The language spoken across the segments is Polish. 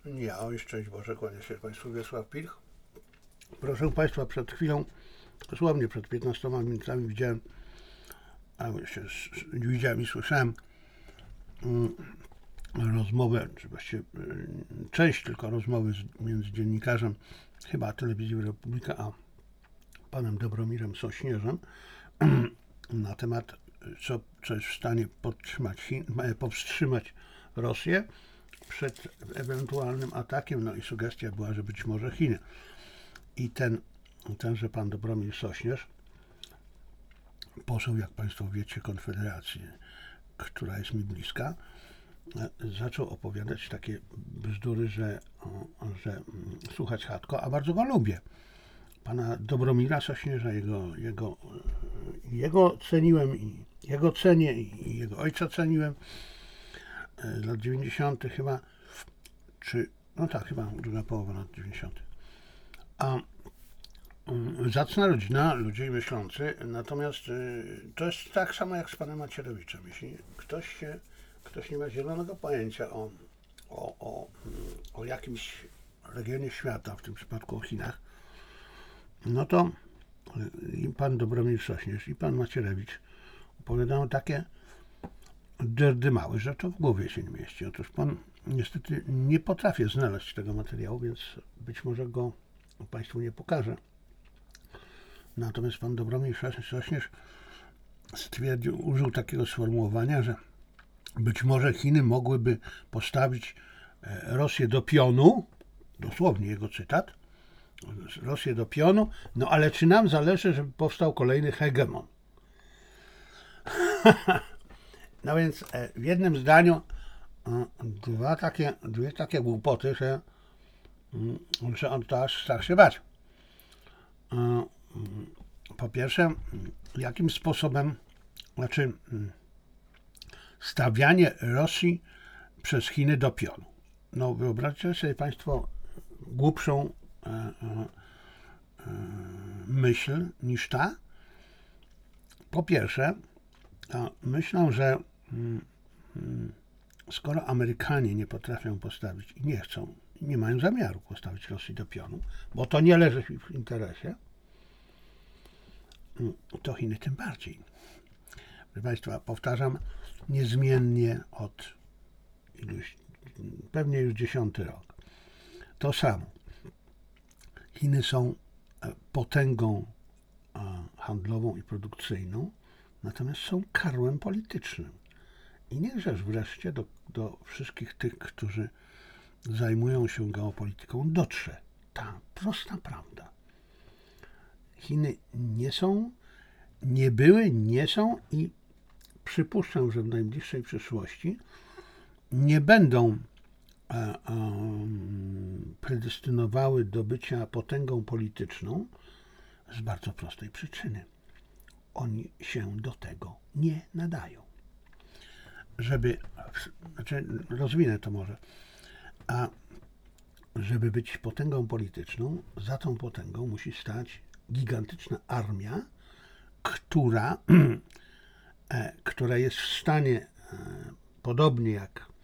Ja, szczęść Boże, kłania się Państwu Wiesław Pilch. Proszę Państwa, przed chwilą, dosłownie przed 15 minutami widziałem i słyszałem rozmowę, czy właściwie część tylko rozmowy między dziennikarzem chyba Telewizji Republika a panem Dobromirem Sośnierzem na temat, co jest w stanie powstrzymać Rosję przed ewentualnym atakiem, no i sugestia była, że być może Chiny. I tenże pan Dobromir Sośnierz, poseł, jak Państwo wiecie, Konfederacji, która jest mi bliska, zaczął opowiadać takie bzdury, że słuchać chatko, a bardzo go lubię. Pana Dobromira Sośnierza, jego ceniłem i jego cenię i jego ojca ceniłem. Lat 90. chyba, chyba druga połowa lat 90. A zacna rodzina, ludzie myślący, natomiast to jest tak samo jak z panem Macierewiczem. Jeśli ktoś nie ma zielonego pojęcia o jakimś regionie świata, w tym przypadku o Chinach, no to i pan Dobromir Sośnierz, i pan Macierewicz opowiadają takie dyrdymały, że to w głowie się nie mieści. Otóż pan niestety nie potrafię znaleźć tego materiału, więc być może go Państwu nie pokażę. Natomiast pan Dobromir Sośnierz użył takiego sformułowania, że być może Chiny mogłyby postawić Rosję do pionu, dosłownie jego cytat, Rosję do pionu, no ale czy nam zależy, żeby powstał kolejny hegemon? No więc w jednym zdaniu dwie takie głupoty, że on to aż strach się bać. Po pierwsze, jakim sposobem, stawianie Rosji przez Chiny do pionu. No wyobraźcie sobie Państwo głupszą myśl niż ta. Po pierwsze, myślą, że skoro Amerykanie nie potrafią postawić i nie chcą, nie mają zamiaru postawić Rosji do pionu, bo to nie leży w interesie, to Chiny tym bardziej. Proszę Państwa, powtarzam niezmiennie od pewnie już 10. rok. To samo. Chiny są potęgą handlową i produkcyjną, natomiast są karłem politycznym. I niechżeż wreszcie do wszystkich tych, którzy zajmują się geopolityką, dotrze ta prosta prawda. Chiny nie były, nie są i przypuszczam, że w najbliższej przyszłości nie będą predestynowały do bycia potęgą polityczną z bardzo prostej przyczyny. Oni się do tego nie nadają. Rozwinę to może, a żeby być potęgą polityczną, za tą potęgą musi stać gigantyczna armia, która jest w stanie, podobnie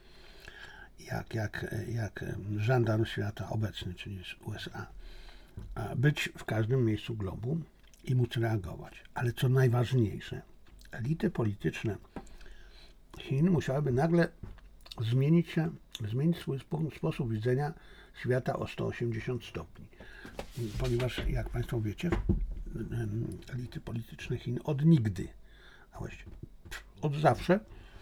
jak żandarm świata obecny, czyli z USA, być w każdym miejscu globu i móc reagować. Ale co najważniejsze, elity polityczne Chin musiałyby nagle zmienić swój sposób widzenia świata o 180 stopni. Ponieważ, jak Państwo wiecie, elity polityczne Chin od nigdy, a właściwie od zawsze,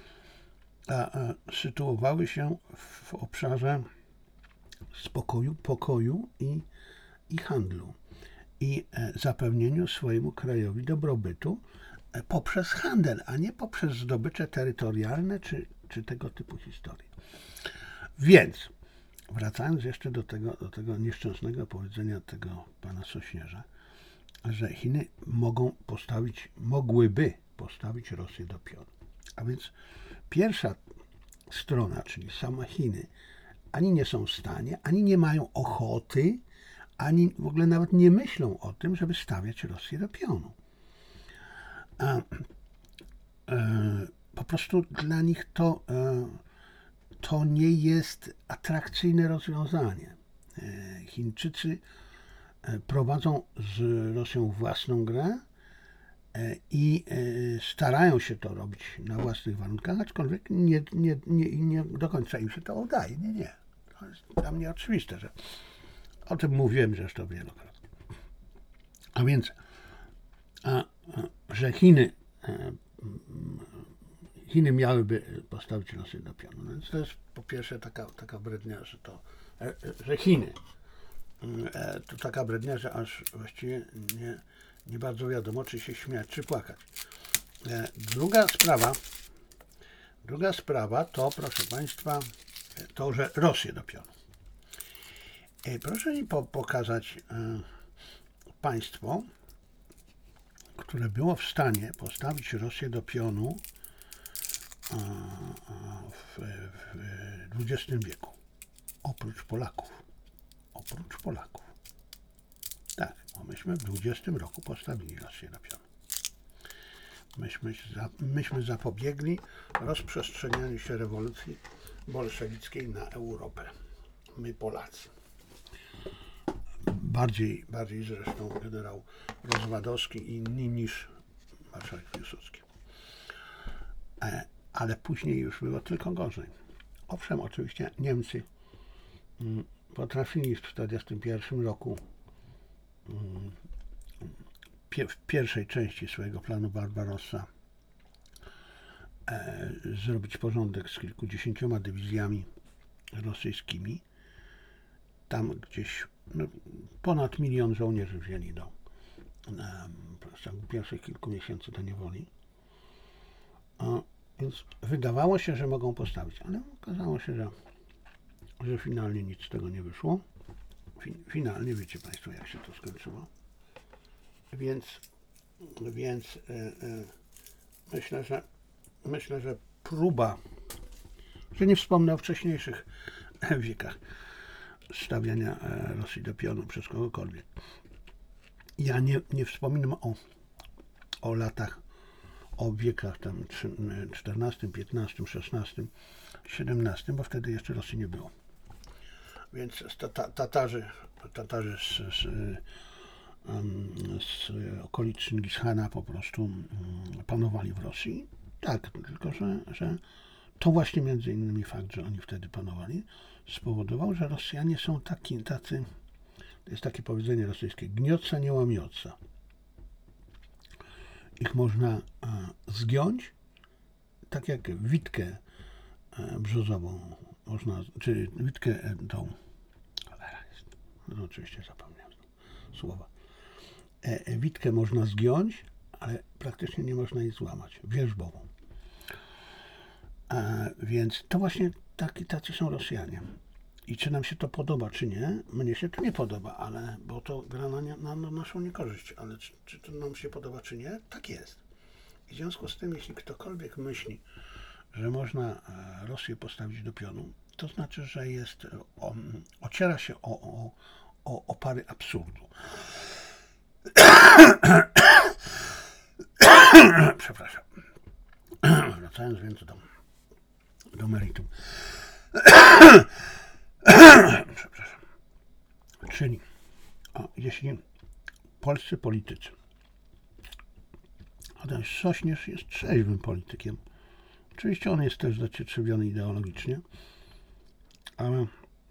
sytuowały się w obszarze spokoju, pokoju i handlu i zapewnieniu swojemu krajowi dobrobytu poprzez handel, a nie poprzez zdobycze terytorialne czy tego typu historie. Więc wracając jeszcze do tego nieszczęsnego powiedzenia tego pana Sośnierza, że Chiny mogłyby postawić Rosję do pionu. A więc pierwsza strona, czyli same Chiny, ani nie są w stanie, ani nie mają ochoty, ani w ogóle nawet nie myślą o tym, żeby stawiać Rosję do pionu. Po prostu dla nich to nie jest atrakcyjne rozwiązanie. Chińczycy prowadzą z Rosją własną grę i starają się to robić na własnych warunkach, aczkolwiek nie do końca im się to udaje. Nie. To jest dla mnie oczywiste, że o tym mówiłem zresztą wielokrotnie. A więc, że Chiny miałyby postawić Rosję do pionu. No więc to jest po pierwsze taka brednia, że Chiny. To taka brednia, że aż właściwie nie bardzo wiadomo, czy się śmiać, czy płakać. Druga sprawa to, proszę Państwa, to, że Rosję do pionu. Proszę mi pokazać państwo, które było w stanie postawić Rosję do pionu w XX wieku. Oprócz Polaków. Tak, bo myśmy w 20 roku postawili Rosję do pionu. Myśmy zapobiegli rozprzestrzenianiu się rewolucji bolszewickiej na Europę. My Polacy. Bardziej zresztą generał Rozwadowski i inni niż marszałek Piłsudski. Ale później już było tylko gorzej. Owszem, oczywiście Niemcy potrafili w 1941 roku w pierwszej części swojego planu Barbarossa zrobić porządek z kilkudziesięcioma dywizjami rosyjskimi. Tam gdzieś ponad 1 milion żołnierzy wzięli w ciągu pierwszych kilku miesięcy do niewoli. Więc wydawało się, że mogą postawić, ale okazało się, że finalnie nic z tego nie wyszło. Finalnie wiecie Państwo, jak się to skończyło. Więc myślę, że próba, że nie wspomnę o wcześniejszych wiekach stawiania Rosji do pionu przez kogokolwiek. Ja nie wspominam o latach, o wiekach tam XIV, XV, XVI, XVII, bo wtedy jeszcze Rosji nie było. Więc Tatarzy z okolic Czingishana po prostu panowali w Rosji. Tak, tylko że to właśnie między innymi fakt, że oni wtedy panowali, spowodował, że Rosjanie są tacy, to jest takie powiedzenie rosyjskie, gniotca nie łamiotca. Ich można zgiąć, tak jak witkę brzozową można, czy witkę tą, no oczywiście zapomniałem słowa. Witkę można zgiąć, ale praktycznie nie można jej złamać, wierzbową. Więc to właśnie tacy są Rosjanie. I czy nam się to podoba, czy nie? Mnie się to nie podoba, bo to gra na naszą niekorzyść, ale czy to nam się podoba, czy nie? Tak jest. I w związku z tym, jeśli ktokolwiek myśli, że można Rosję postawić do pionu, to znaczy, że ociera się o pary absurdu. Przepraszam. Wracając więc do meritum. Przepraszam. Czyli jeśli polscy politycy, a ten Sośnierz jest trzeźwym politykiem, oczywiście on jest też zacietrzewiony ideologicznie, ale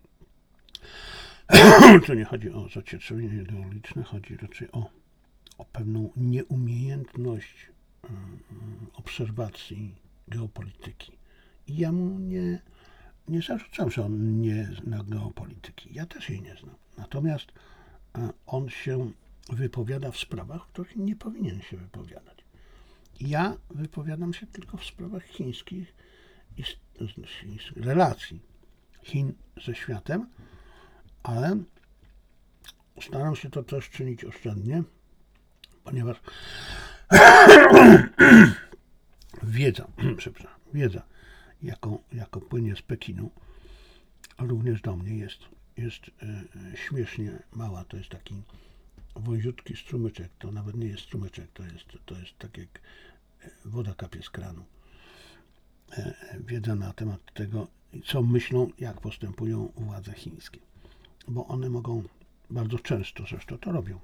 tu nie chodzi o zacietrzewienie ideologiczne, chodzi raczej o pewną nieumiejętność obserwacji geopolityki. I ja mu nie zarzucam, że on nie zna geopolityki. Ja też jej nie znam. Natomiast on się wypowiada w sprawach, w których nie powinien się wypowiadać. Ja wypowiadam się tylko w sprawach chińskich i relacji Chin ze światem, ale staram się to też czynić oszczędnie, ponieważ wiedza, jaką płynie z Pekinu, również do mnie jest śmiesznie mała. To jest taki wąziutki strumyczek, to nawet nie jest strumyczek, to jest tak jak woda kapie z kranu. Wiedza na temat tego, co myślą, jak postępują władze chińskie. Bo one mogą bardzo często, zresztą to robią,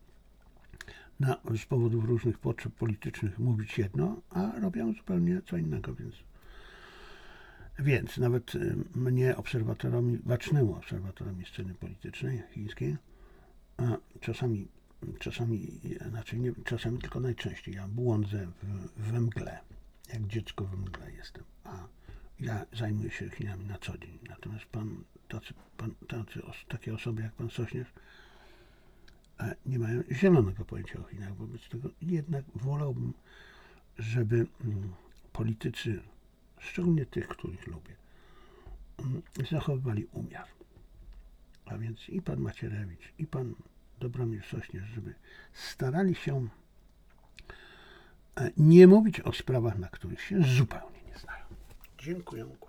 z powodów różnych potrzeb politycznych mówić jedno, a robią zupełnie co innego, więc nawet mnie, bacznemu obserwatorowi sceny politycznej chińskiej, czasami tylko najczęściej, ja błądzę we mgle, jak dziecko we mgle jestem, a ja zajmuję się Chinami na co dzień. Natomiast takie osoby jak pan Sośnierz nie mają zielonego pojęcia o Chinach. Wobec tego jednak wolałbym, żeby politycy, szczególnie tych, których lubię, zachowywali umiar. A więc i pan Macierewicz, i pan Dobromir Sośnierz, żeby starali się nie mówić o sprawach, na których się zupełnie nie znają. Dziękuję.